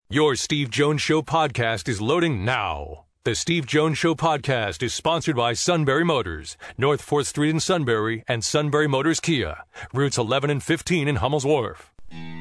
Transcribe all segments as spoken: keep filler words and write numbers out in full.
Your Steve Jones Show podcast is loading now. The Steve Jones Show podcast is sponsored by Sunbury Motors, North fourth Street in Sunbury, and Sunbury Motors Kia, routes eleven and fifteen in Hummel's Wharf.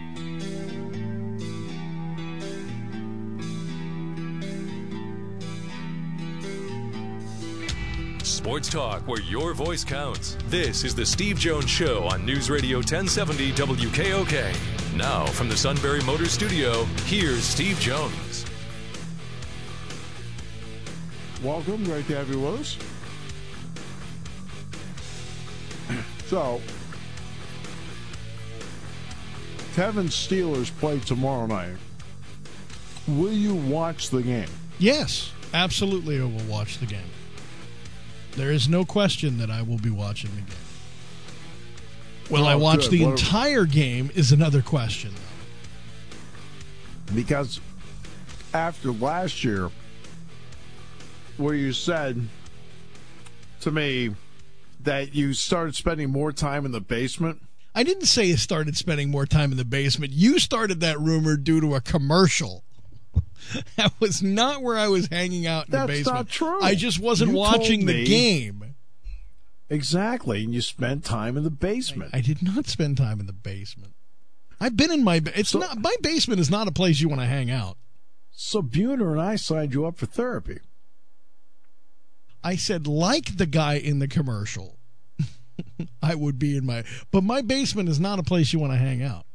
Sports talk where your voice counts. This is the Steve Jones Show on News Radio ten seventy W K O K. Now from the Sunbury Motors studio, here's Steve Jones. Welcome, great to have you with us. So, Kevin's Steelers play tomorrow night. Will you watch the game? Yes, absolutely I will watch the game. There is no question that I will be watching the game. Will oh, I watch good. the what entire are... game is another question. Because after last year, where you said to me that you started spending more time in the basement. I didn't say you started spending more time in the basement. You started that rumor due to a commercial. That was not where I was hanging out in That's the basement. That's not true. I just wasn't you watching the game. Exactly, and you spent time in the basement. I, I did not spend time in the basement. I've been in my it's so, not my basement is not a place you want to hang out. So Buhner and I signed you up for therapy. I said, like the guy in the commercial, I would be in my but my basement is not a place you want to hang out.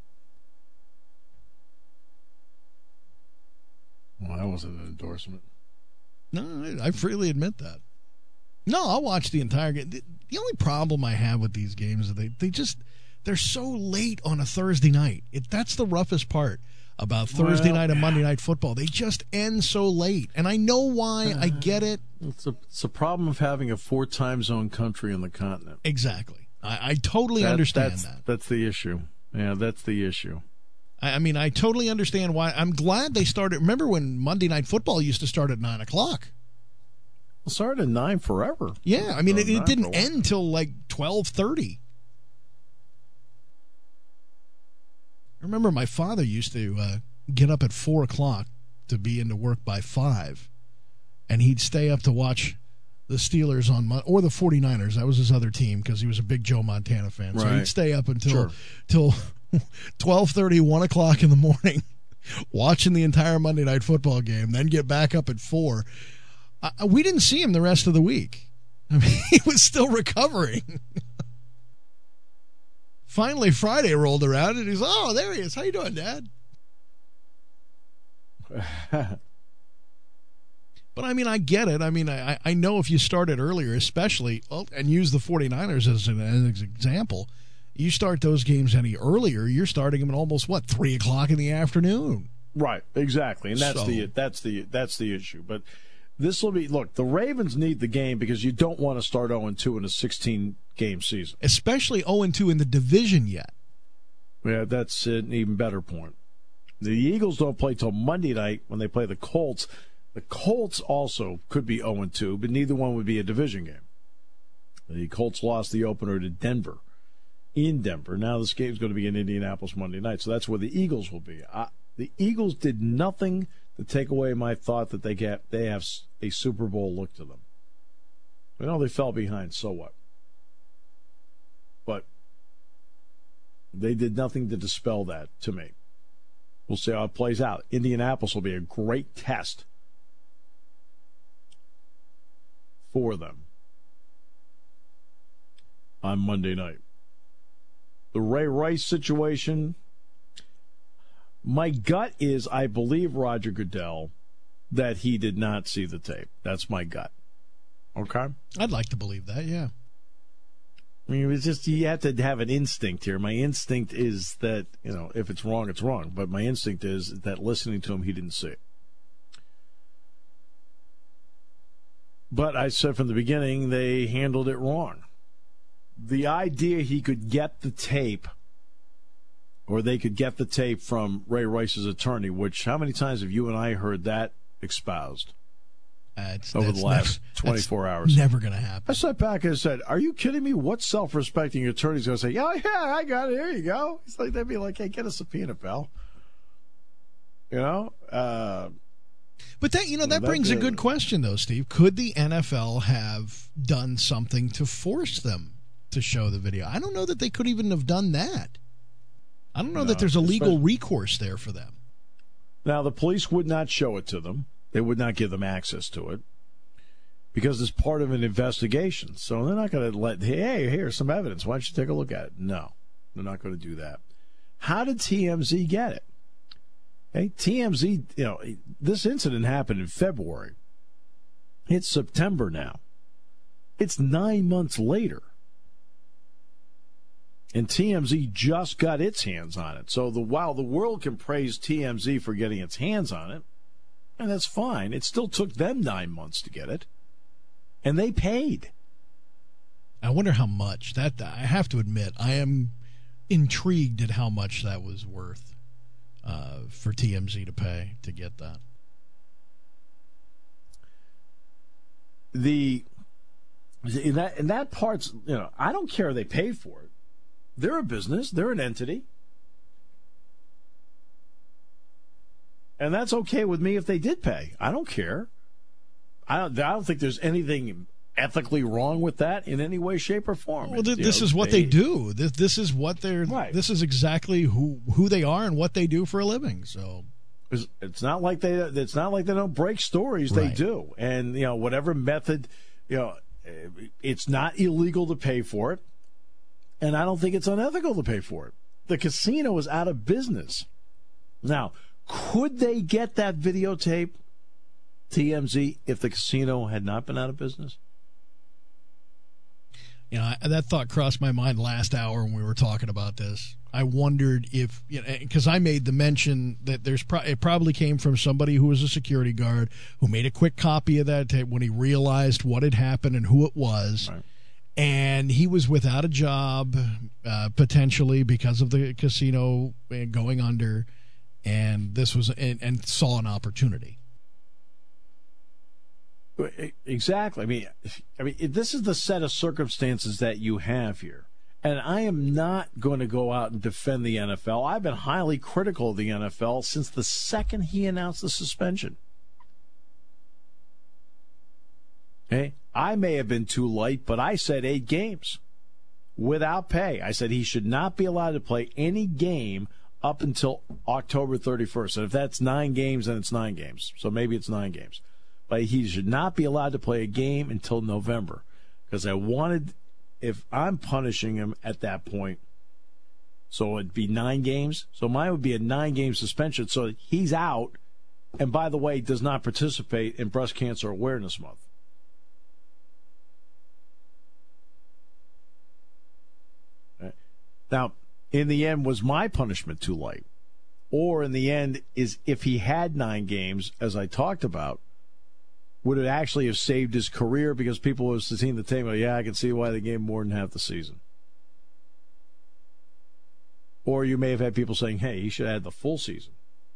Well, that wasn't an endorsement. No, I, I freely admit that. No, I'll watch the entire game. The, the only problem I have with these games is they, they just, they're so late on a Thursday night. It, that's the roughest part about Thursday well, night and Monday Night Football. They just end so late. And I know why. Uh, I get it. It's a, it's a problem of having a four time zone country on the continent. Exactly. I, I totally that, understand that's, that. That's the issue. Yeah, that's the issue. I mean, I totally understand why. I'm glad they started. Remember when Monday Night Football used to start at nine o'clock? It started at nine forever. Yeah, I mean, it, it didn't end till like twelve thirty. I remember my father used to uh, get up at four o'clock to be into work by five, and he'd stay up to watch the Steelers on Mon- or the 49ers. That was his other team because he was a big Joe Montana fan. So right. he'd stay up until sure. till twelve thirty, one o'clock in the morning, watching the entire Monday Night Football game, then get back up at four. Uh, we didn't see him the rest of the week. I mean, he was still recovering. Finally, Friday rolled around, and he's, oh, there he is. How you doing, Dad? But, I mean, I get it. I mean, I, I know if you started earlier, especially, and use the 49ers as an, as an example, you start those games any earlier, you're starting them at almost, what, three o'clock in the afternoon. Right, exactly. And that's so, the that's the that's the issue. But this will be, look, the Ravens need the game because you don't want to start oh and two in a sixteen-game season. Especially oh and two in the division yet. Yeah, that's an even better point. The Eagles don't play till Monday night when they play the Colts. The Colts also could be oh and two, but neither one would be a division game. The Colts lost the opener to Denver, in Denver. Now this game's going to be in Indianapolis Monday night, so that's where the Eagles will be. I, the Eagles did nothing to take away my thought that they get they have a Super Bowl look to them. I know they fell behind, so what? But they did nothing to dispel that to me. We'll see how it plays out. Indianapolis will be a great test for them on Monday night. The Ray Rice situation, my gut is I believe Roger Goodell that he did not see the tape. That's my gut. Okay? I'd like to believe that, yeah. I mean, it's just you have to have an instinct here. My instinct is that, you know, if it's wrong, it's wrong. But my instinct is that listening to him, he didn't see it. But I said from the beginning, they handled it wrong. The idea he could get the tape, or they could get the tape from Ray Rice's attorney, which how many times have you and I heard that espoused uh, it's, over the last never, twenty-four hours? Never going to happen. I sat back and said, are you kidding me? What self-respecting attorney is going to say, yeah, yeah, I got it, here you go? It's like, they'd be like, hey, get a subpoena, pal. You know? Uh, but that, you know, you that know, brings that, a good question, though, Steve. Could the N F L have done something to force them to show the video? I don't know that they could even have done that. I don't know no, that there's a legal recourse there for them. Now, the police would not show it to them. They would not give them access to it because it's part of an investigation. So they're not going to let, hey, here's some evidence. Why don't you take a look at it? No, they're not going to do that. How did T M Z get it? Hey, T M Z, you know, this incident happened in February. It's September now. It's nine months later. And T M Z just got its hands on it. So the while the world can praise T M Z for getting its hands on it, and that's fine, it still took them nine months to get it. And they paid. I wonder how much. That I have to admit, I am intrigued at how much that was worth uh, for T M Z to pay to get that. The in that in that part's, you know, I don't care if they paid for it. They're a business. They're an entity. And that's okay with me if they did pay. I don't care. I don't, I don't think there's anything ethically wrong with that in any way, shape, or form. Well, th- this know, is what they, they do. This, this is what they're. Right. This is exactly who who they are and what they do for a living. So it's, it's not like they. It's not like they don't break stories. Right. They do, and you know whatever method, you know, it's not illegal to pay for it, and I don't think it's unethical to pay for it. The casino is out of business now. Could they get that videotape, T M Z, if the casino had not been out of business? You know, I, that thought crossed my mind last hour when we were talking about this. I wondered if, you know, because I made the mention that there's pro- it probably came from somebody who was a security guard who made a quick copy of that tape when he realized what had happened and who it was. Right. And he was without a job, uh, potentially because of the casino going under. And this was and, and saw an opportunity. Exactly. I mean, I mean, this is the set of circumstances that you have here, and I am not going to go out and defend the N F L. I've been highly critical of the N F L since the second he announced the suspension. Okay, I may have been too light, but I said eight games without pay. I said he should not be allowed to play any game up until October thirty-first. And if that's nine games, then it's nine games. So maybe it's nine games. But he should not be allowed to play a game until November. Because I wanted, if I'm punishing him at that point, so it'd be nine games. So mine would be a nine-game suspension. So he's out, and by the way, does not participate in Breast Cancer Awareness Month. Right. Now, in the end, was my punishment too light? Or in the end, is if he had nine games, as I talked about, would it actually have saved his career because people were seeing the tape? Yeah, I can see why they gave him more than half the season. Or you may have had people saying, hey, he should have had the full season.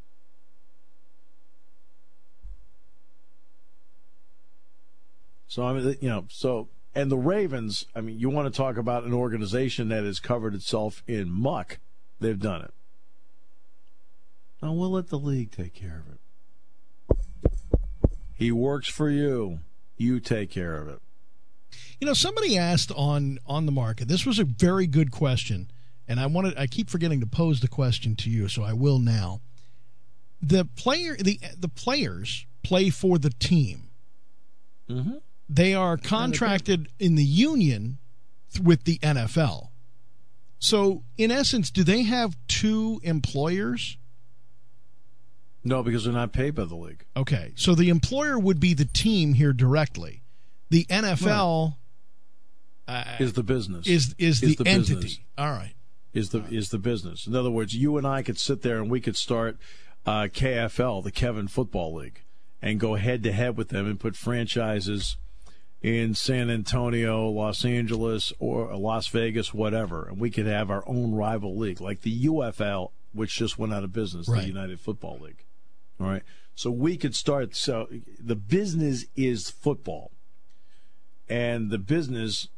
So, I mean, you know, so, and the Ravens, I mean, you want to talk about an organization that has covered itself in muck. They've done it. Now, we'll let the league take care of it. He works for you. You take care of it. You know, somebody asked on, on the market, this was a very good question, and I wanted I keep forgetting to pose the question to you, so I will now. The player the the players play for the team. Mm-hmm. They are contracted in the union with the N F L. So, in essence, do they have two employers? No, because they're not paid by the league. Okay, so the employer would be the team here directly. The N F L right. uh, is the business. Is is, is the, the entity. Business. All right. Is the right. is the business. In other words, you and I could sit there and we could start uh, K F L, the Kevin Football League, and go head to head with them and put franchises in San Antonio, Los Angeles, or Las Vegas, whatever, and we could have our own rival league, like the U F L, which just went out of business, right. The United Football League. All right, so we could start. So the business is football, and the business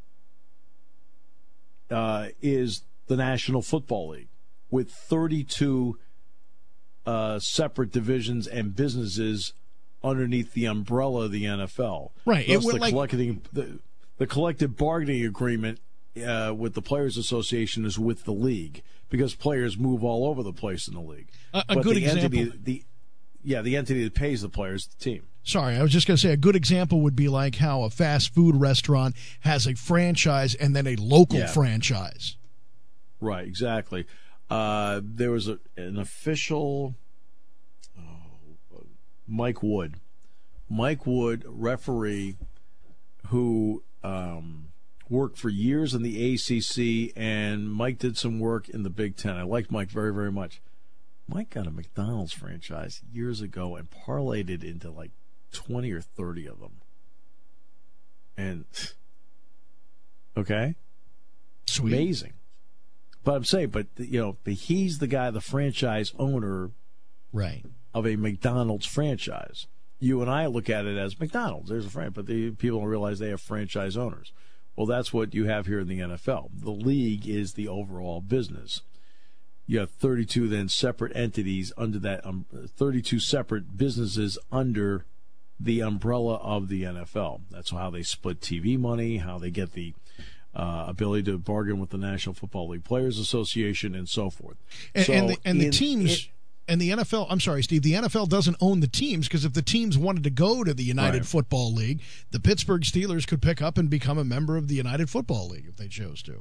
uh, is the National Football League with thirty-two uh, separate divisions and businesses underneath the umbrella of the N F L. Right. Thus, It would the, like- collecting, the, the collective bargaining agreement uh, with the Players Association is with the league because players move all over the place in the league. A, a but good the example. Entity, the, yeah, the entity that pays the players, the team. Sorry, I was just going to say a good example would be like how a fast food restaurant has a franchise and then a local Yeah. franchise. Right, exactly. Uh, there was a, an official, oh, Mike Wood. Mike Wood, referee, who um, worked for years in the A C C, and Mike did some work in the Big Ten. I liked Mike very, very much. Mike got a McDonald's franchise years ago and parlayed it into like twenty or thirty of them. And, okay? Sweet. Amazing. But I'm saying, but, you know, but he's the guy, the franchise owner Right. of a McDonald's franchise. You and I look at it as McDonald's. There's a franchise, but the people don't realize they have franchise owners. Well, that's what you have here in the N F L. The league is the overall business. You have thirty-two then separate entities under that, um, thirty-two separate businesses under the umbrella of the N F L. That's how they split T V money, how they get the uh, ability to bargain with the National Football League Players Association, and so forth. And, so and the, and the in- teams it- and the N F L. I'm sorry, Steve. The N F L doesn't own the teams because if the teams wanted to go to the United Right. Football League, the Pittsburgh Steelers could pick up and become a member of the United Football League if they chose to.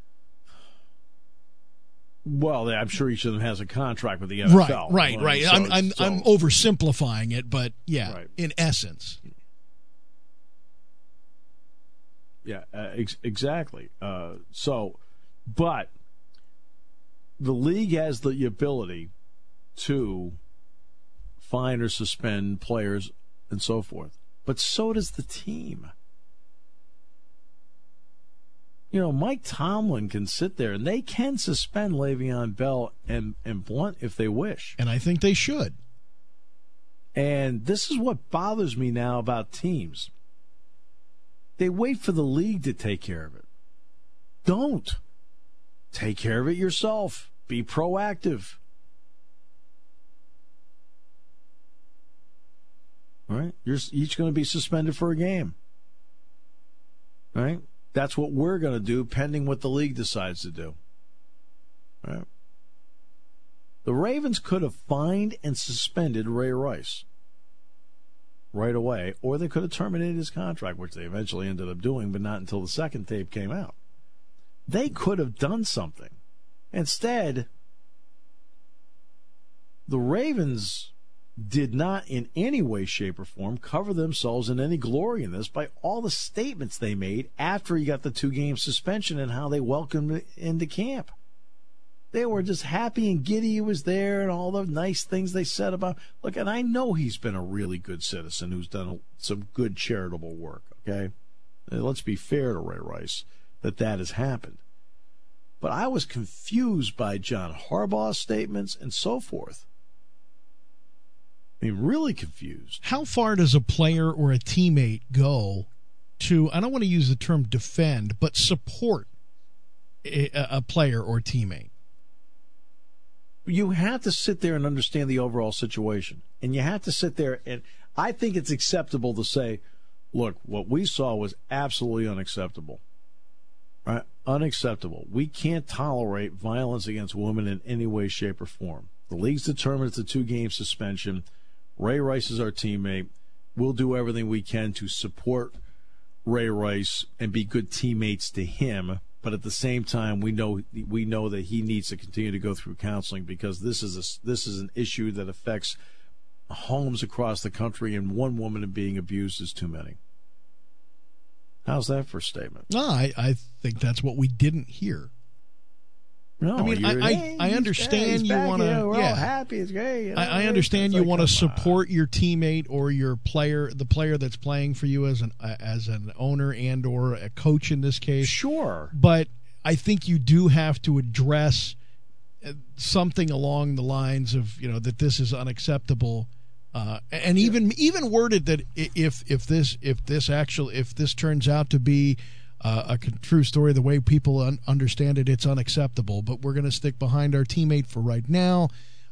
Well, I'm sure each of them has a contract with the N F L. Right, right, Well, right. so- I'm I'm, so- I'm oversimplifying it, but yeah, Right. in essence. Yeah, uh, ex- exactly. Uh, so, but the league has the ability to fine or suspend players and so forth, but so does the team. You know, Mike Tomlin can sit there and they can suspend Le'Veon Bell and, and Blunt if they wish. And I think they should. And this is what bothers me now about teams. They wait for the league to take care of it. Don't. Take care of it yourself. Be proactive. All right? You're each going to be suspended for a game. All right? That's what we're going to do, pending what the league decides to do. All right? The Ravens could have fined and suspended Ray Rice right away, or they could have terminated his contract, which they eventually ended up doing, but not until the second tape came out. They could have done something. Instead, the Ravens did not in any way, shape, or form cover themselves in any glory in this by all the statements they made after he got the two-game suspension and how they welcomed him into camp. They were just happy and giddy he was there and all the nice things they said about. Look, and I know he's been a really good citizen who's done some good charitable work, okay? And let's be fair to Ray Rice that that has happened. But I was confused by John Harbaugh's statements and so forth. I mean, really confused. How far does a player or a teammate go to, I don't want to use the term defend, but support a, a player or teammate? You have to sit there and understand the overall situation. And you have to sit there and I think it's acceptable to say, look, what we saw was absolutely unacceptable. Right? Unacceptable. We can't tolerate violence against women in any way, shape, or form. The league's determined it's a two-game suspension. Ray Rice is our teammate. We'll do everything we can to support Ray Rice and be good teammates to him. But at the same time, we know we know that he needs to continue to go through counseling because this is a, this is an issue that affects homes across the country, and one woman being abused is too many. How's that for a statement? No, I, I think that's what we didn't hear. No, I mean, I, you're, I, hey, I he's understand back, he's you back, want to. you know, we're Yeah, all happy. It's great. You know, I, I understand it's you like, want to come on. support your teammate or your player, the player that's playing for you as an uh, as an owner and or a coach in this case. Sure, But I think you do have to address something along the lines of, you know, that this is unacceptable, uh, and even even worded that if if this if this actually if this turns out to be uh, a true story, the way people un- understand it, it's unacceptable. But we're going to stick behind our teammate for right now.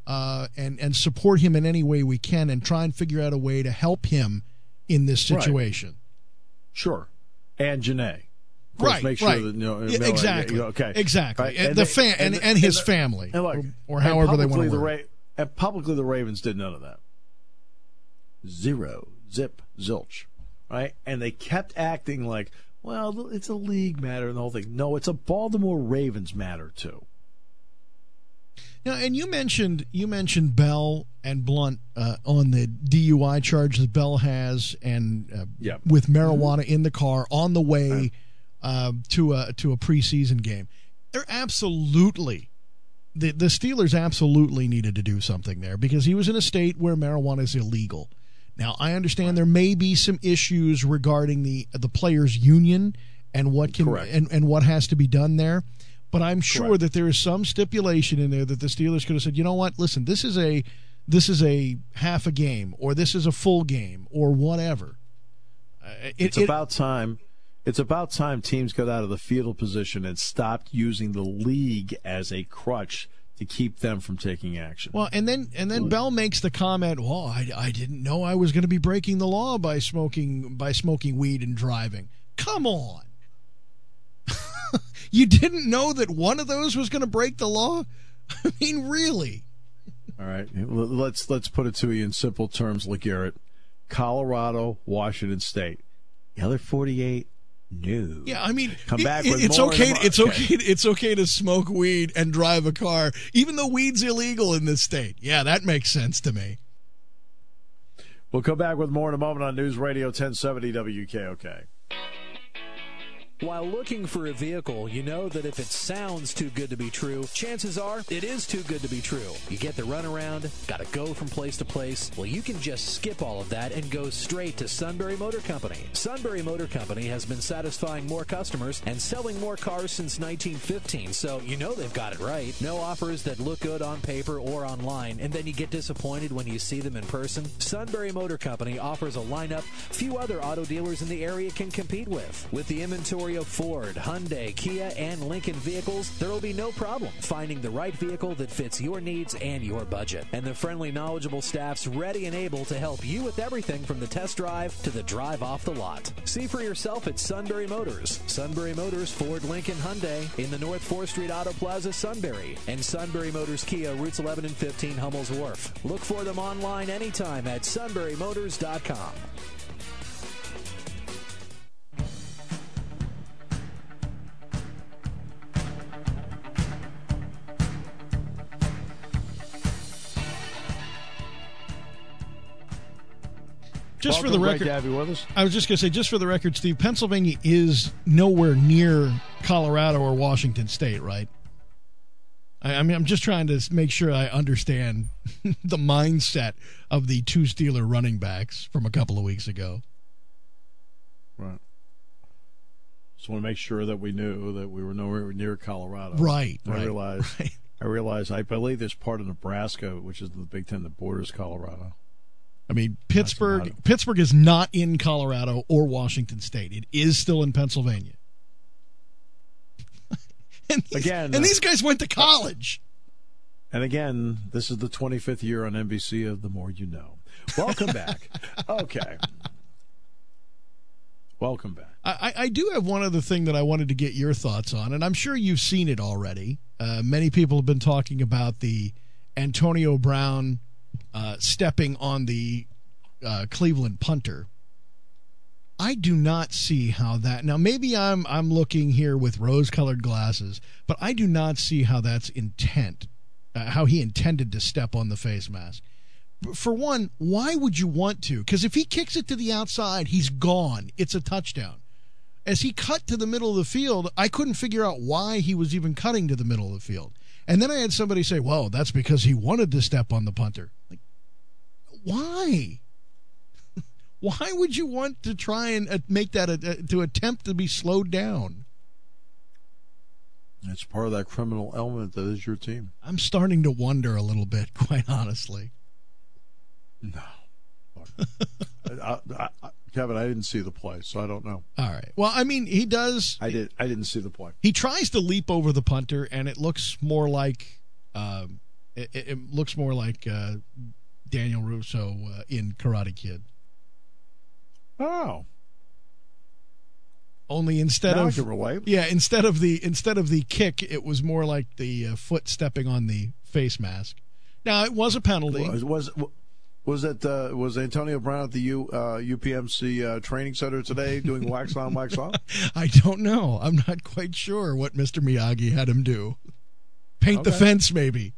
uh, and and support him in any way we can, and try and figure out a way to help him in this situation. Right. Sure, and Janae. Of course, right, make sure right. that you know, yeah, exactly. You know, okay, exactly. right? And, and the they, fan and, and, and his and, family, and look, or, or however they want to the word it. Ra- And publicly, the Ravens did none of that. Zero, zip, zilch, right? And they kept acting like, well, it's a league matter and the whole thing. No, it's a Baltimore Ravens matter too. Now, and you mentioned you mentioned Bell and Blunt uh, on the D U I charge that Bell has, and uh, yep. with marijuana in the car on the way uh, to a to a preseason game. They're absolutely the the Steelers absolutely needed to do something there, because he was in a state where marijuana is illegal. Now, I understand there may be some issues regarding the the players' union and what can and, and what has to be done there. But I'm sure Correct. that there is some stipulation in there that the Steelers could have said, you know what, listen, this is a this is a half a game, or this is a full game, or whatever. Uh, it, it's it, about time. It's about time teams got out of the fetal position and stopped using the league as a crutch to keep them from taking action. Well, and then and then Bell makes the comment, well, I, I didn't know I was going to be breaking the law by smoking by smoking weed and driving. Come on. You didn't know that one of those was going to break the law? I mean, really? All right. Let's let's put it to you in simple terms, LeGarrette. Colorado, Washington State. The other forty-eight, no. Yeah, I mean, come back it, with it's more okay. more. It's okay. It's okay to smoke weed and drive a car, even though weed's illegal in this state. Yeah, that makes sense to me. We'll come back with more in a moment on News Radio ten seventy W K O K. While looking for a vehicle, you know that if it sounds too good to be true, chances are it is too good to be true. You get the runaround, got to go from place to place. Well, you can just skip all of that and go straight to Sunbury Motor Company. Sunbury Motor Company has been satisfying more customers and selling more cars since nineteen fifteen, so you know they've got it right. No offers that look good on paper or online, and then you get disappointed when you see them in person. Sunbury Motor Company offers a lineup few other auto dealers in the area can compete with. With the inventory of Ford, Hyundai, Kia, and Lincoln vehicles, there will be no problem finding the right vehicle that fits your needs and your budget. And the friendly, knowledgeable staff's ready and able to help you with everything from the test drive to the drive off the lot. See for yourself at Sunbury Motors. Sunbury Motors, Ford, Lincoln, Hyundai in the North fourth Street Auto Plaza, Sunbury. And Sunbury Motors Kia, routes eleven and fifteen, Hummel's Wharf. Look for them online anytime at sunbury motors dot com. Just Welcome, for the great record, to have you with us. I was just going to say, just for the record, Steve, Pennsylvania is nowhere near Colorado or Washington State, right? I, I mean, I'm just trying to make sure I understand the mindset of the two Steeler running backs from a couple of weeks ago. Right. Just want to make sure that we knew that we were nowhere near Colorado. Right. I right, realize. Right. I realize. I believe there's part of Nebraska, which is the Big Ten that borders Colorado. I mean, Pittsburgh Pittsburgh is not in Colorado or Washington State. It is still in Pennsylvania. and these, again, and these guys went to college. And again, this is the twenty-fifth year on N B C of The More You Know. Welcome back. Okay. Welcome back. I, I do have one other thing that I wanted to get your thoughts on, and I'm sure you've seen it already. Uh, many people have been talking about the Antonio Brown Uh, stepping on the uh, Cleveland punter. I do not see how that. Now, maybe I'm I'm looking here with rose-colored glasses, but I do not see how that's intent, uh, how he intended to step on the face mask. For one, why would you want to? Because if he kicks it to the outside, he's gone. It's a touchdown. As he cut to the middle of the field, I couldn't figure out why he was even cutting to the middle of the field. And then I had somebody say, well, that's because he wanted to step on the punter. Like, why? Why would you want to try and uh, make that, a, a, to attempt to be slowed down? It's part of that criminal element that is your team. I'm starting to wonder a little bit, quite honestly. No. I, I, I, Kevin, I didn't see the play, so I don't know. All right. Well, I mean, he does. I did. I didn't see the play. He tries to leap over the punter, and it looks more like um, It, it, it looks more like uh, Daniel Russo uh, in Karate Kid. Oh. Only instead Now of I can relate. yeah, instead of the instead of the kick, it was more like the uh, foot stepping on the face mask. Now it was a penalty. Was was, was it uh, was Antonio Brown at the U, uh, U P M C uh, training center today doing wax on, wax off? I don't know. I'm not quite sure what Mister Miyagi had him do. Paint Okay. the fence, maybe.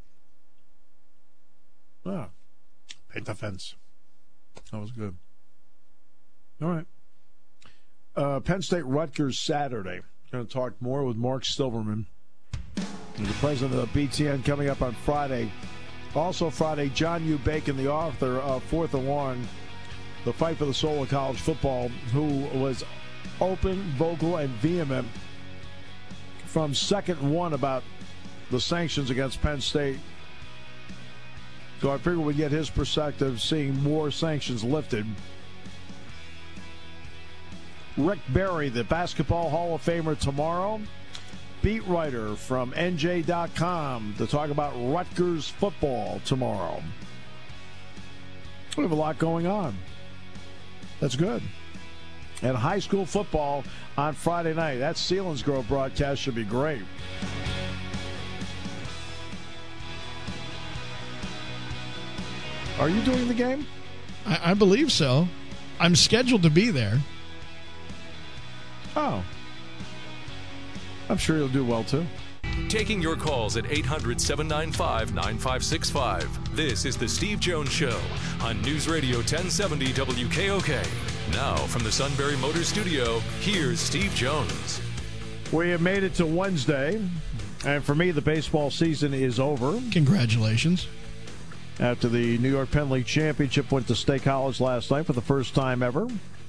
Ah, paint the fence. That was good. All right. Uh, Penn State Rutgers Saturday. Going to talk more with Mark Silverman, the president of B T N, coming up on Friday. Also Friday, John U. Bacon, the author of Fourth and Long, The Fight for the Soul of College Football, who was open, vocal, and vehement from second one about the sanctions against Penn State. So I figured we'd get his perspective, seeing more sanctions lifted. Rick Barry, the Basketball Hall of Famer, tomorrow. Beat writer from N J dot com to talk about Rutgers football tomorrow. We have a lot going on. That's good. And high school football on Friday night. That Selinsgrove broadcast should be great. Are you doing the game? I, I believe so. I'm scheduled to be there. Oh. I'm sure you'll do well, too. Taking your calls at eight hundred, seven nine five, nine five six five. This is The Steve Jones Show on News Radio ten seventy W K O K. Now, from the Sunbury Motors Studio, here's Steve Jones. We have made it to Wednesday, and for me, the baseball season is over. Congratulations. After the New York Penn League Championship went to State College last night for the first time ever.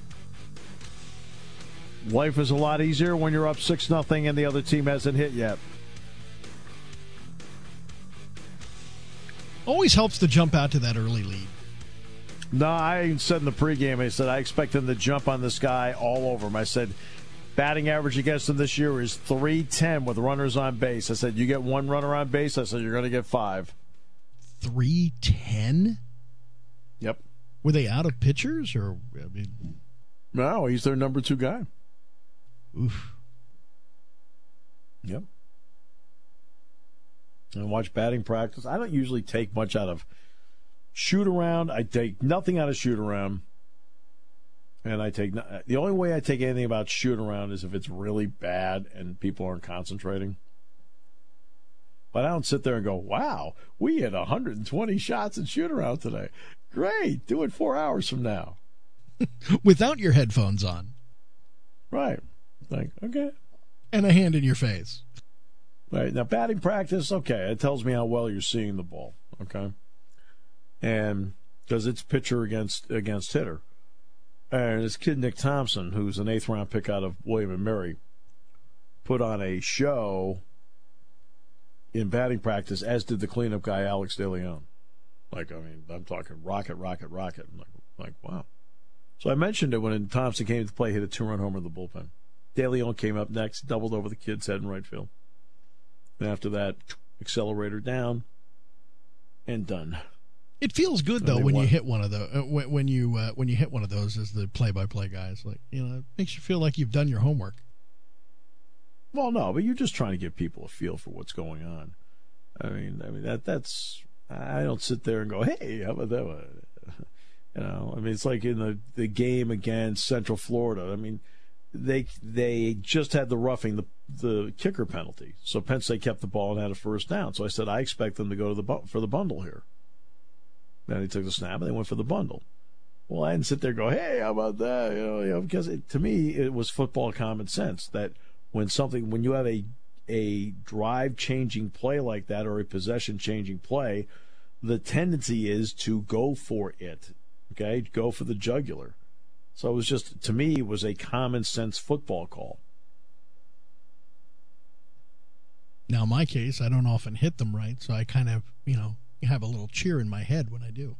Life is a lot easier when you're up six nothing and the other team hasn't hit yet. Always helps to jump out to that early lead. No, I said in the pregame, I said I expect them to jump on this guy all over him. I said batting average against him this year is three ten with runners on base. I said you get one runner on base, I said you're going to get five. three ten? Yep. Were they out of pitchers? or I mean, No, he's their number two guy. Oof. Yep. And watch batting practice. I don't usually take much out of shoot around. I take nothing out of shoot around. And I take no, the only way I take anything about shoot around is if it's really bad and people aren't concentrating. But I don't sit there and go, wow, we had one hundred twenty shots in shoot around today. Great. Do it four hours from now. Without your headphones on. Right. Like, okay. And a hand in your face. Right. Now, batting practice, okay, it tells me how well you're seeing the ball, okay? And because it's pitcher against against hitter. And this kid, Nick Thompson, who's an eighth-round pick out of William and Mary, put on a show in batting practice, as did the cleanup guy, Alex De Leon. Like, I mean, I'm talking rocket, rocket, rocket. I'm like, like, wow. So I mentioned it when Thompson came to play, hit a two-run homer in the bullpen. De Leon came up next, doubled over the kid's head in right field. And after that, accelerator down, and done. It feels good though when you hit one of those. Uh, when, when you uh, when you hit one of those as the play-by-play guys, like you know, it makes you feel like you've done your homework. Well, no, but you're just trying to give people a feel for what's going on. I mean, I mean that that's. I don't sit there and go, "Hey, how about that one?" You know, I mean, it's like in the the game against Central Florida. I mean, they they just had the roughing the the kicker penalty, so Penn State kept the ball and had a first down. So I said, I expect them to go to the for the bundle here. Then he took the snap and they went for the bundle. Well, I didn't sit there and go, "Hey, how about that?" You know, you know because it, to me it was football common sense that when something when you have a a drive changing play like that or a possession changing play, the tendency is to go for it. Okay, go for the jugular. So it was just, to me, it was a common sense football call. Now, in my case, I don't often hit them right, so I kind of, you know, have a little cheer in my head when I do.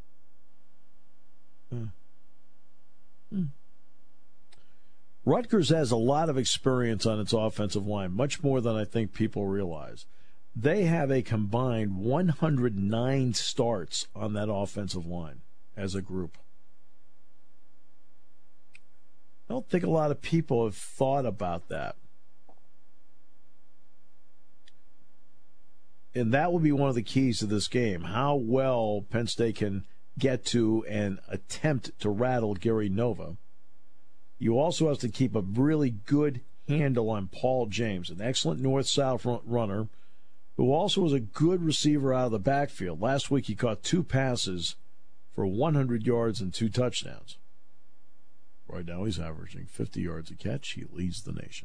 Hmm. Hmm. Rutgers has a lot of experience on its offensive line, much more than I think people realize. They have a combined one hundred nine starts on that offensive line as a group. I don't think a lot of people have thought about that. And that will be one of the keys to this game, how well Penn State can get to and attempt to rattle Gary Nova. You also have to keep a really good handle on Paul James, an excellent north-south runner who also was a good receiver out of the backfield. Last week he caught two passes for one hundred yards and two touchdowns. Right now he's averaging fifty yards a catch. He leads the nation.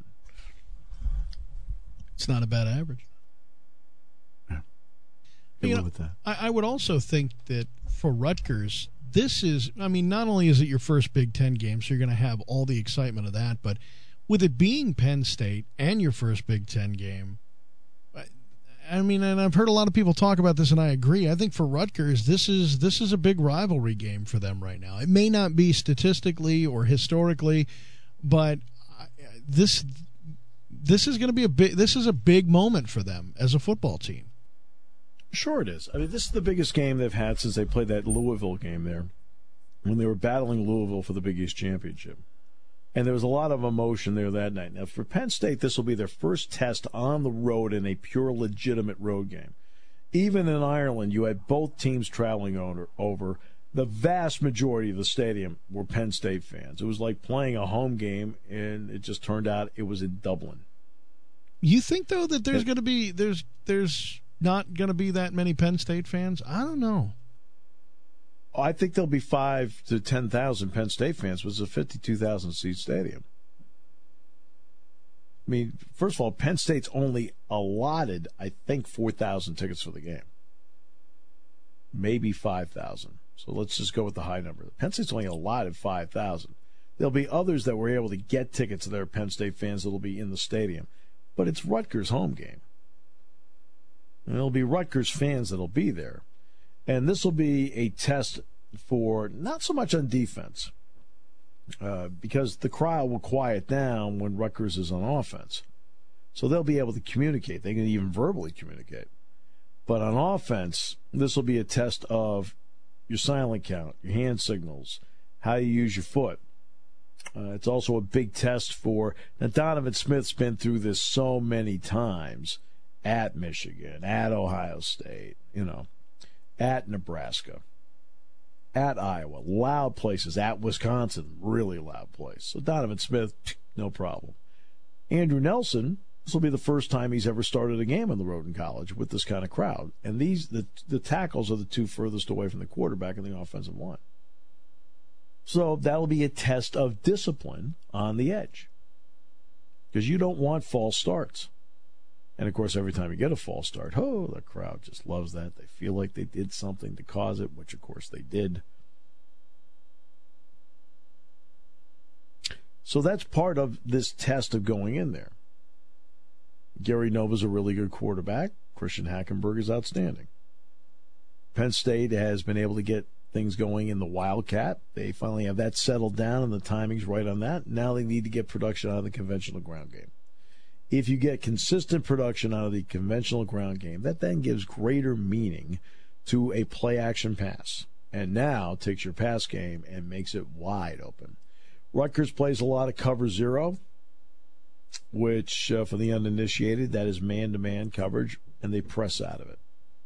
It's not a bad average. Yeah. You know, with that. I, I would also think that for Rutgers, this is, I mean, not only is it your first Big Ten game, so you're going to have all the excitement of that, but with it being Penn State and your first Big Ten game, I mean, and I've heard a lot of people talk about this, and I agree. I think for Rutgers, this is this is a big rivalry game for them right now. It may not be statistically or historically, but this this is going to be a big this is a big moment for them as a football team. Sure, it is. I mean, this is the biggest game they've had since they played that Louisville game there, when they were battling Louisville for the Big East championship. And there was a lot of emotion there that night. Now, for Penn State, this will be their first test on the road in a pure, legitimate road game. Even in Ireland, you had both teams traveling over. The vast majority of the stadium were Penn State fans. It was like playing a home game, and it just turned out it was in Dublin. You think, though, that there's going to be there's there's not going to be that many Penn State fans? I don't know. I think there'll be five to ten thousand Penn State fans. It was a fifty-two thousand seat stadium. I mean, first of all, Penn State's only allotted, I think, four thousand tickets for the game. Maybe five thousand. So let's just go with the high number. Penn State's only allotted five thousand. There'll be others that were able to get tickets that are Penn State fans that will be in the stadium. But it's Rutgers' home game. And there'll be Rutgers fans that'll be there. And this will be a test for not so much on defense, uh, because the crowd will quiet down when Rutgers is on offense. So they'll be able to communicate. They can even verbally communicate. But on offense, this will be a test of your silent count, your hand signals, how you use your foot. Uh, it's also a big test for, now Donovan Smith's been through this so many times at Michigan, at Ohio State, you know, at Nebraska, at Iowa, loud places, at Wisconsin, really loud place. So Donovan Smith, no problem. Andrew Nelson, this will be the first time he's ever started a game on the road in college with this kind of crowd. And these the, the tackles are the two furthest away from the quarterback in the offensive line. So that'll be a test of discipline on the edge, because you don't want false starts. And, of course, every time you get a false start, oh, the crowd just loves that. They feel like they did something to cause it, which, of course, they did. So that's part of this test of going in there. Gary Nova's a really good quarterback. Christian Hackenberg is outstanding. Penn State has been able to get things going in the Wildcat. They finally have that settled down, and the timing's right on that. Now they need to get production out of the conventional ground game. If you get consistent production out of the conventional ground game, that then gives greater meaning to a play-action pass, and now takes your pass game and makes it wide open. Rutgers plays a lot of cover zero, which uh, for the uninitiated, that is man-to-man coverage, and they press out of it.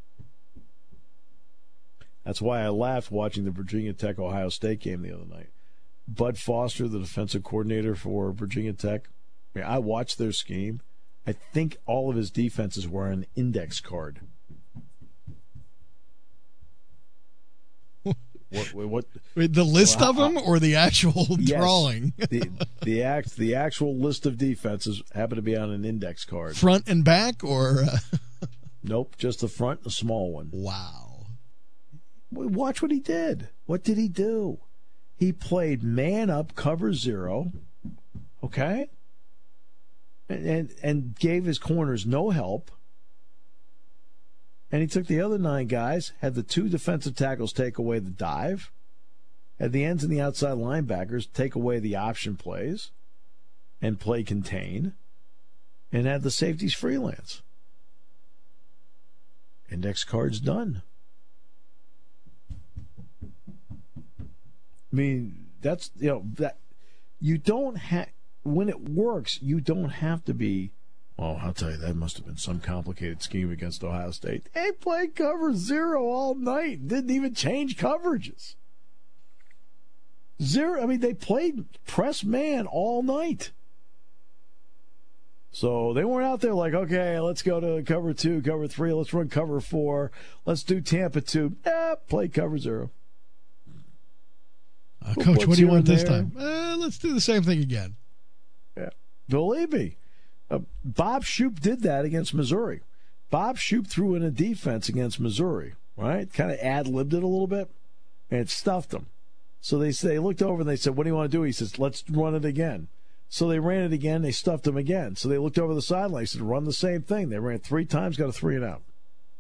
That's why I laughed watching the Virginia Tech-Ohio State game the other night. Bud Foster, the defensive coordinator for Virginia Tech, I mean, I watched their scheme. I think all of his defenses were on an index card. what, what, what? Wait, the list well, of them, I, or the actual yes, drawing? the the act the actual list of defenses happened to be on an index card. Front and back, or uh... nope, just the front, the small one. Wow! Watch what he did. What did he do? He played man up, cover zero. Okay. And, and and gave his corners no help. And he took the other nine guys, had the two defensive tackles take away the dive, had the ends and the outside linebackers take away the option plays and play contain, and had the safeties freelance. Index card's done. I mean, that's, you know, that you don't have, when it works, you don't have to be, well, I'll tell you, that must have been some complicated scheme against Ohio State. They played cover zero all night, didn't even change coverages. Zero, I mean, they played press man all night. So they weren't out there like, okay, let's go to cover two, cover three, let's run cover four, let's do Tampa two. Eh, play cover zero. Uh, Coach, What's what do you want this there? time? Uh, let's do the same thing again. Yeah, believe me. Uh, Bob Shoop did that against Missouri. Bob Shoop threw in a defense against Missouri, right? Kind of ad-libbed it a little bit, and it stuffed them. So they, they looked over and they said, what do you want to do? He says, let's run it again. So they ran it again. They stuffed him again. So they looked over the sideline. He said, run the same thing. They ran three times, got a three and out.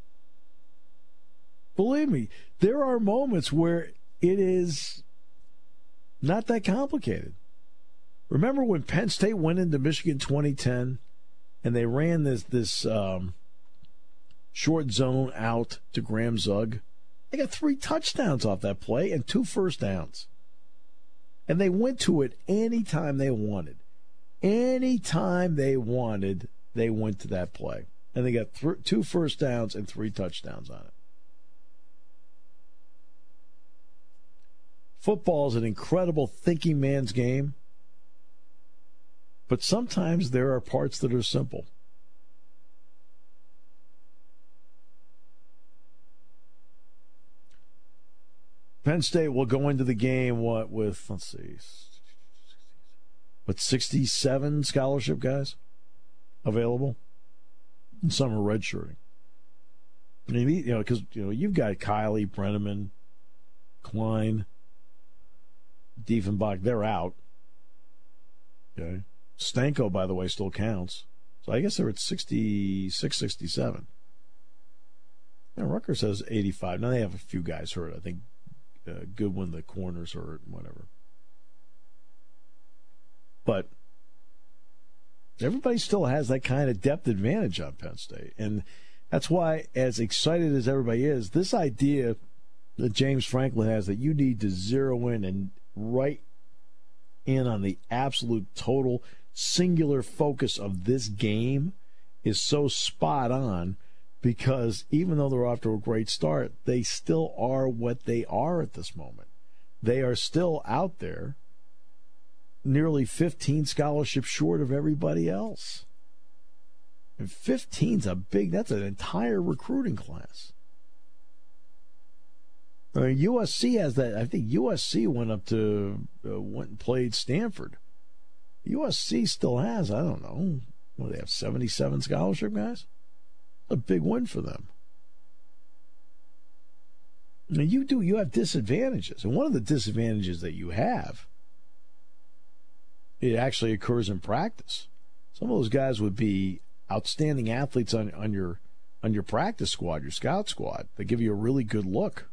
Believe me, there are moments where it is not that complicated. Remember when Penn State went into Michigan twenty ten and they ran this this um, short zone out to Graham Zug? They got three touchdowns off that play and two first downs. And they went to it anytime they wanted. Anytime they wanted, they went to that play. And they got th- two first downs and three touchdowns on it. Football is an incredible thinking man's game. But sometimes there are parts that are simple. Penn State will go into the game, what, with, let's see, what, sixty-seven scholarship guys available? And some are redshirting. Maybe, you know, because, you know, you've got Kiley, Brenneman, Klein, Diefenbach, they're out. Okay. Stanko, by the way, still counts. So I guess they're at sixty-six, sixty-seven. Now, Rutgers has eighty-five. Now they have a few guys hurt. I think uh, Goodwin, the corners hurt and whatever. But everybody still has that kind of depth advantage on Penn State. And that's why, as excited as everybody is, this idea that James Franklin has that you need to zero in and right in on the absolute total singular focus of this game is so spot on, because even though they're off to a great start, they still are what they are at this moment. They are still out there nearly fifteen scholarships short of everybody else. And fifteen's a big, that's an entire recruiting class. I mean, U S C has that. I think U S C went up to, uh, went and played Stanford. U S C still has, I don't know, what do they have, seventy-seven scholarship guys? A big win for them. Now you do, you have disadvantages. And one of the disadvantages that you have, it actually occurs in practice. Some of those guys would be outstanding athletes on, on your on your practice squad, your scout squad. They give you a really good look.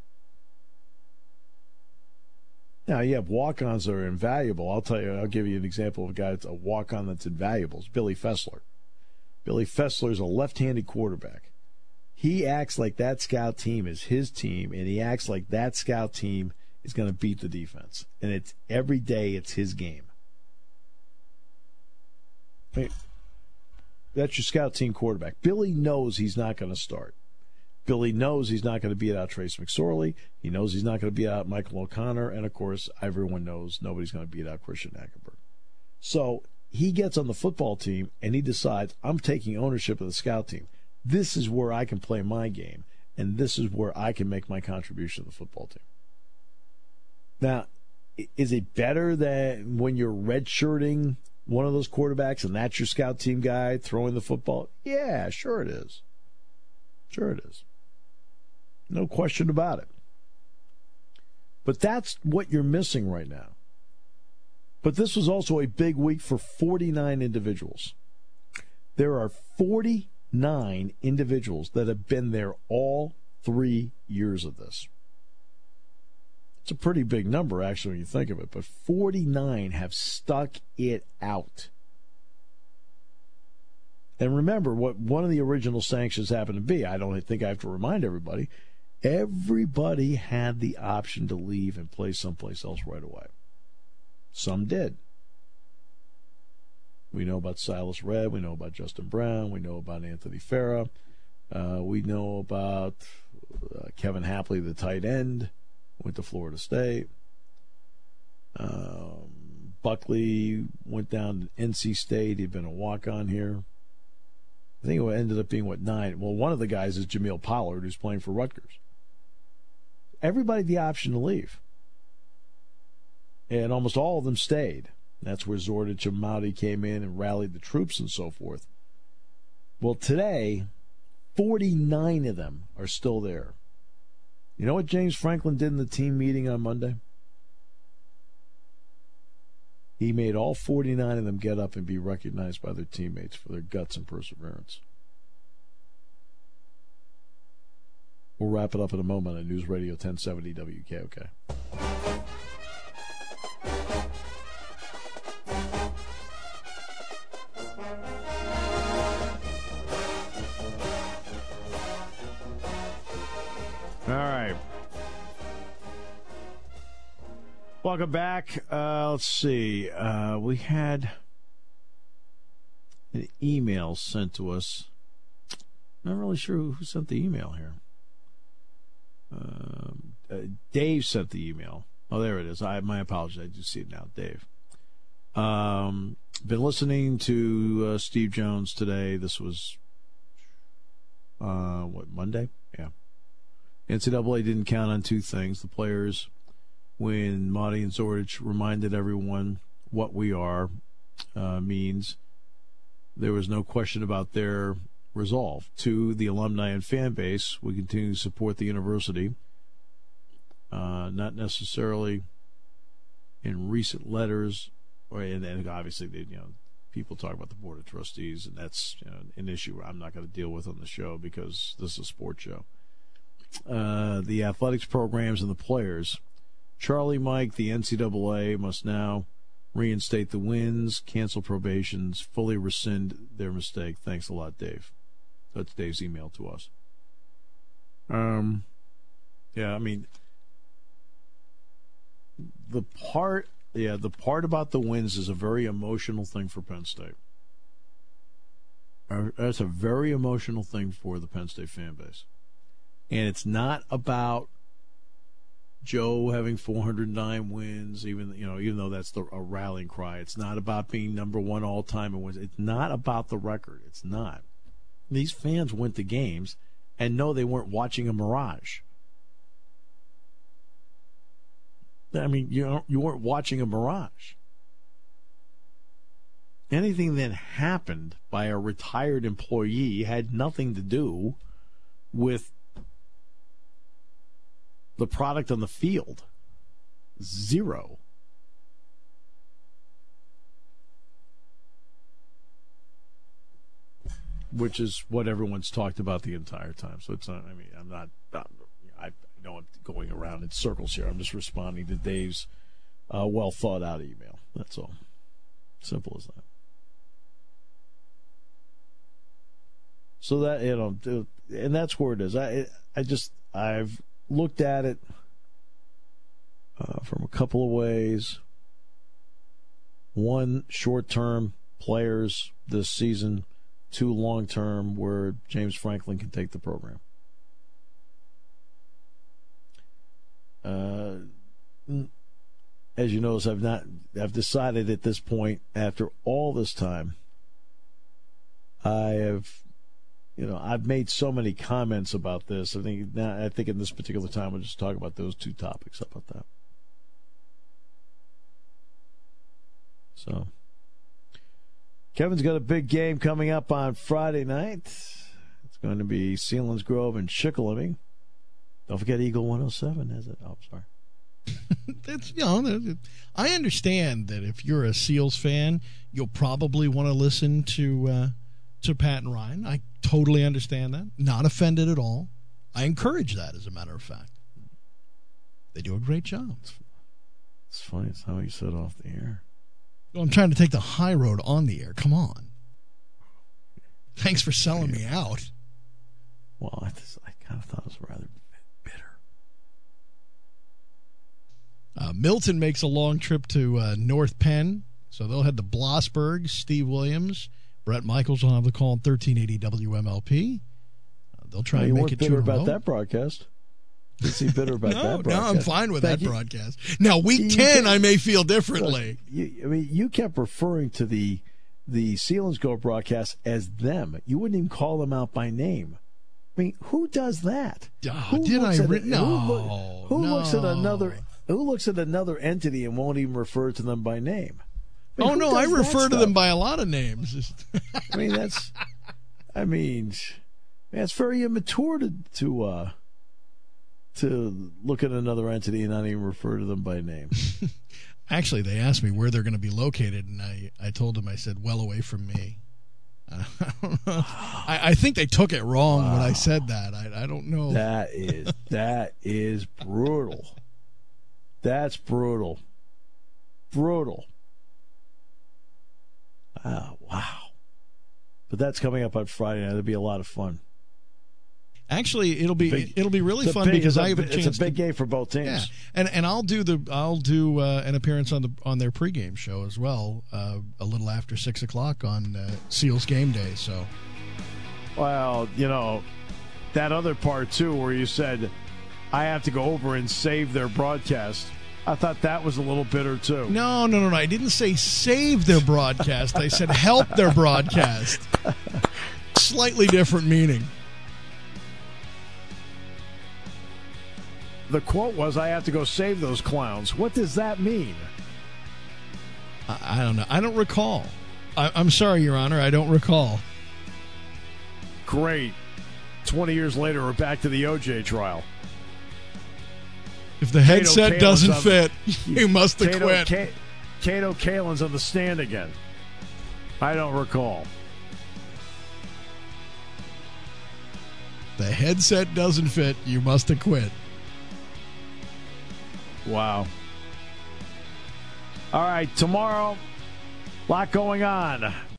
Now, you have walk-ons that are invaluable. I'll tell you, I'll give you an example of a guy that's a walk-on that's invaluable. It's Billy Fessler. Billy Fessler is a left-handed quarterback. He acts like that scout team is his team, and he acts like that scout team is going to beat the defense. And it's every day it's his game. Hey, that's your scout team quarterback. Billy knows he's not going to start. Billy knows he's not going to beat out Trace McSorley. He knows he's not going to beat out Michael O'Connor. And, of course, everyone knows nobody's going to beat out Christian Hackenberg. So he gets on the football team, and he decides, I'm taking ownership of the scout team. This is where I can play my game, and this is where I can make my contribution to the football team. Now, is it better than when you're redshirting one of those quarterbacks and that's your scout team guy throwing the football? Yeah, sure it is. Sure it is. No question about it. But that's what you're missing right now. But this was also a big week for forty-nine individuals. There are forty-nine individuals that have been there all three years of this. It's a pretty big number, actually, when you think of it. But forty-nine have stuck it out. And remember what one of the original sanctions happened to be. I don't think I have to remind everybody. Everybody had the option to leave and play someplace else right away. Some did. We know about Silas Redd. We know about Justin Brown. We know about Anthony Farah. Uh, we know about uh, Kevin Hapley, the tight end, went to Florida State. Um, Buckley went down to N C State. He'd been a walk-on here. I think it ended up being, what, nine? Well, one of the guys is Jameel Pollard, who's playing for Rutgers. Everybody had the option to leave. And almost all of them stayed. That's where Zordich and Mauti came in and rallied the troops and so forth. Well, today, forty-nine of them are still there. You know what James Franklin did in the team meeting on Monday? He made all forty-nine of them get up and be recognized by their teammates for their guts and perseverance. We'll wrap it up in a moment on News Radio ten seventy W K O K. All right. Welcome back. Uh, let's see. Uh, we had an email sent to us. Not really sure who sent the email here. Um, uh, Dave sent the email. Oh, there it is. I my apologies. I do see it now. Dave. Um, been listening to uh, Steve Jones today. This was uh, what, Monday? Yeah. N C double A didn't count on two things. The players, when Mauti and Zordich reminded everyone what we are, uh, means there was no question about their resolve. Two, the alumni and fan base, we continue to support the university. Uh, not necessarily in recent letters, or and, and obviously, they, you know, people talk about the board of trustees, and that's, you know, an issue I'm not going to deal with on the show because this is a sports show. Uh, the athletics programs and the players. Charlie Mike, the N C double A must now reinstate the wins, cancel probations, fully rescind their mistake. Thanks a lot, Dave. That's Dave's email to us. Um, yeah, I mean, the part, yeah, the part about the wins is a very emotional thing for Penn State. That's a very emotional thing for the Penn State fan base. And it's not about Joe having four hundred nine wins, even you know, even though that's the, a rallying cry. It's not about being number one all time in wins. It's not about the record. It's not. These fans went to games and know they weren't watching a mirage. I mean, you know, you weren't watching a mirage. Anything that happened by a retired employee had nothing to do with the product on the field. Zero. Which is what everyone's talked about the entire time. So it's not, I mean, I'm not, I know I'm going around in circles here. I'm just responding to Dave's uh, well thought out email. That's all. Simple as that. So that, you know, and that's where it is. I, I just, I've looked at it uh, from a couple of ways. One, short-term players this season. Two, long-term, where James Franklin can take the program. Uh, as you notice, I've not. I've decided at this point, after all this time, I have. You know, I've made so many comments about this. I think now, I think in this particular time, we'll just talk about those two topics. How about that? So, Kevin's got a big game coming up on Friday night. It's going to be Sealands Grove and Shikellamy. Don't forget Eagle one oh seven, is it? Oh, I'm sorry. That's, you know, I understand that if you're a Seals fan, you'll probably want to listen to uh, to Pat and Ryan. I totally understand that. Not offended at all. I encourage that, as a matter of fact. They do a great job. It's funny. It's how you said off the air. Well, I'm trying to take the high road on the air. Come on. Thanks for selling me out. Well, I, just, I kind of thought it was rather bitter. Uh, Milton makes a long trip to uh, North Penn, so they'll head to Blossburg. Steve Williams, Brett Michaels will have the call on thirteen eighty W M L P. Uh, they'll try no, and you make it bitter two about in a row. that broadcast. Is he bitter about no, that broadcast? No, I'm fine with Thank that you. broadcast. Now, week You ten, can't- I may feel differently. Look, you, I mean, you kept referring to the the Seal and Scope broadcast as them. You wouldn't even call them out by name. I mean, who does that? Oh, who did I? looks at Re- it- no, Who, look, who no. looks at another? Who looks at another entity and won't even refer to them by name? I mean, Oh, who no, I does that refer to stuff? them by a lot of names. I mean, that's. I mean, man, it's very immature to to uh, to look at another entity and not even refer to them by name. Actually, they asked me where they're going to be located, and I, I told them, I said, well away from me. Uh, I, don't know. I, I think they took it wrong wow. when I said that. I, I don't know. That is that is brutal. That's brutal. Brutal. Oh, wow. But that's coming up on Friday night. It'll be a lot of fun. Actually, it'll be big, it'll be really fun big, because a, I have a chance. It's a big to, game for both teams. Yeah, and and I'll do the I'll do uh, an appearance on the on their pregame show as well, uh, a little after six o'clock on uh, Seals game day. So, well, you know, that other part too, where you said I have to go over and save their broadcast. I thought that was a little bitter too. No, no, no, no. I didn't say save their broadcast. I said help their broadcast. Slightly different meaning. The quote was, I have to go save those clowns. What does that mean? I, I don't know. I don't recall. I, I'm sorry, Your Honor. I don't recall. Great. twenty years later, we're back to the O J trial. If the headset Cato doesn't on, fit, you must have Cato, quit. K- Kato Kalin's on the stand again. I don't recall. The headset doesn't fit, you must have quit. Wow. All right, tomorrow, a lot going on.